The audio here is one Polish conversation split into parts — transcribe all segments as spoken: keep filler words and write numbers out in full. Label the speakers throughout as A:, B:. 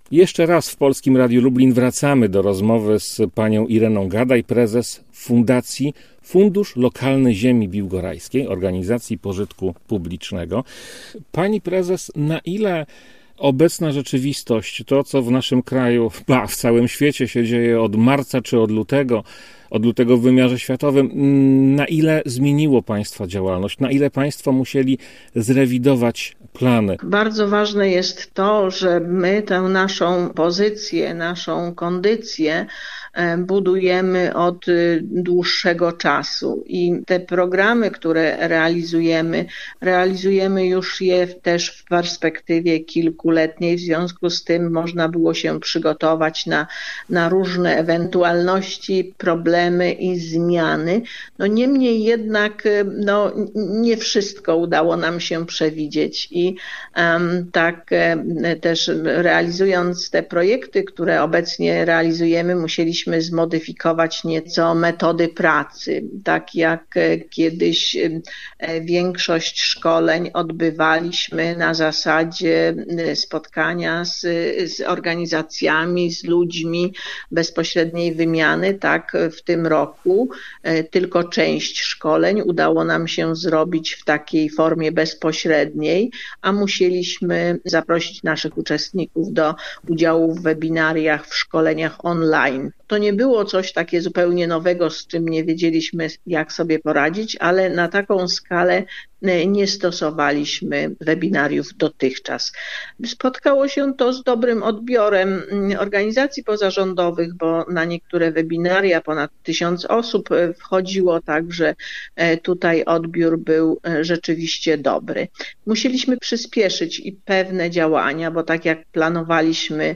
A: Jeszcze raz w Polskim Radiu Lublin wracamy do rozmowy z panią Ireną Gadaj, prezes Fundacji Fundusz Lokalny Ziemi Biłgorajskiej, organizacji pożytku publicznego. Pani prezes, na ile obecna rzeczywistość, to co w naszym kraju, ba, w całym świecie się dzieje od marca czy od lutego, od lutego w wymiarze światowym, na ile zmieniło państwa działalność, na ile państwo musieli zrewidować plany?
B: Bardzo ważne jest to, że my tę naszą pozycję, naszą kondycję budujemy od dłuższego czasu i te programy, które realizujemy, realizujemy już je też w perspektywie kilkuletniej, w związku z tym można było się przygotować na, na różne ewentualności, problemy i zmiany. No niemniej jednak no, nie wszystko udało nam się przewidzieć i um, tak um, też realizując te projekty, które obecnie realizujemy, musieliśmy zmodyfikować nieco metody pracy. Tak jak kiedyś większość szkoleń odbywaliśmy na zasadzie spotkania z, z organizacjami, z ludźmi, bezpośredniej wymiany, tak w tym roku tylko część szkoleń udało nam się zrobić w takiej formie bezpośredniej, a musieliśmy zaprosić naszych uczestników do udziału w webinariach, w szkoleniach online. To nie było coś takie zupełnie nowego, z czym nie wiedzieliśmy, jak sobie poradzić, ale na taką skalę nie stosowaliśmy webinariów dotychczas. Spotkało się to z dobrym odbiorem organizacji pozarządowych, bo na niektóre webinaria ponad tysiąc osób wchodziło, także tutaj odbiór był rzeczywiście dobry. Musieliśmy przyspieszyć i pewne działania, bo tak jak planowaliśmy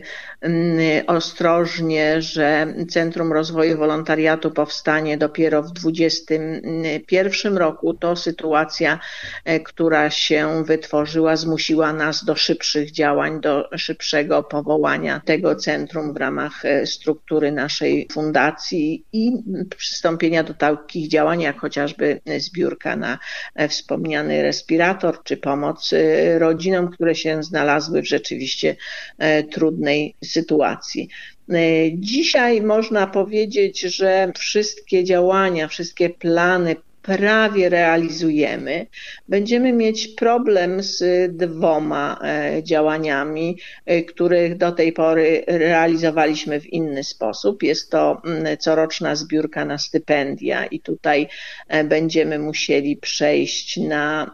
B: ostrożnie, że Centrum Rozwoju Wolontariatu powstanie dopiero w dwudziestym pierwszym roku, to sytuacja, która się wytworzyła, zmusiła nas do szybszych działań, do szybszego powołania tego centrum w ramach struktury naszej fundacji i przystąpienia do takich działań, jak chociażby zbiórka na wspomniany respirator, czy pomoc rodzinom, które się znalazły w rzeczywiście trudnej sytuacji. Dzisiaj można powiedzieć, że wszystkie działania, wszystkie plany prawie realizujemy. Będziemy mieć problem z dwoma działaniami, których do tej pory realizowaliśmy w inny sposób. Jest to coroczna zbiórka na stypendia i tutaj będziemy musieli przejść na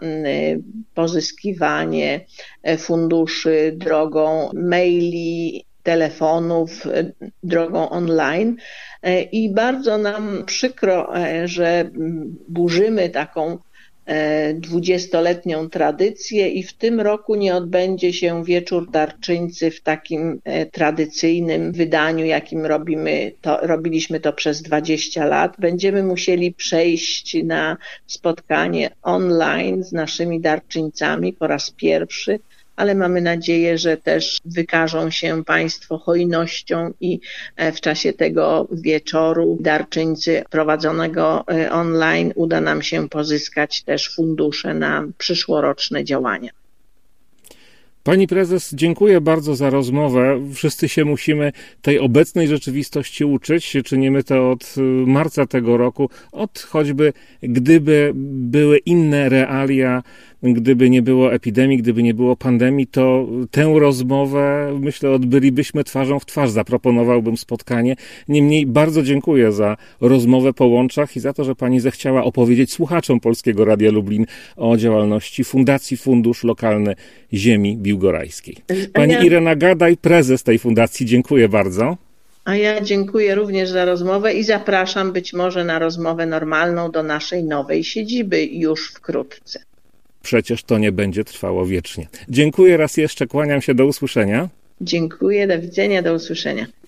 B: pozyskiwanie funduszy drogą maili, telefonów, drogą online i bardzo nam przykro, że burzymy taką dwudziestoletnią tradycję i w tym roku nie odbędzie się wieczór darczyńcy w takim tradycyjnym wydaniu, jakim robimy to, robiliśmy to przez dwadzieścia lat. Będziemy musieli przejść na spotkanie online z naszymi darczyńcami po raz pierwszy, ale mamy nadzieję, że też wykażą się Państwo hojnością i w czasie tego wieczoru darczyńcy prowadzonego online uda nam się pozyskać też fundusze na przyszłoroczne działania.
A: Pani prezes, dziękuję bardzo za rozmowę. Wszyscy się musimy tej obecnej rzeczywistości uczyć. Czynimy to od marca tego roku, od choćby gdyby były inne realia, gdyby nie było epidemii, gdyby nie było pandemii, to tę rozmowę, myślę, odbylibyśmy twarzą w twarz. Zaproponowałbym spotkanie. Niemniej bardzo dziękuję za rozmowę po łączach i za to, że pani zechciała opowiedzieć słuchaczom Polskiego Radia Lublin o działalności Fundacji Fundusz Lokalny Ziemi Biłgorajskiej. Pani ja... Irena Gadaj, prezes tej fundacji, dziękuję bardzo.
B: A ja dziękuję również za rozmowę i zapraszam być może na rozmowę normalną do naszej nowej siedziby już wkrótce.
A: Przecież to nie będzie trwało wiecznie. Dziękuję raz jeszcze, kłaniam się, do usłyszenia.
B: Dziękuję, do widzenia, do usłyszenia.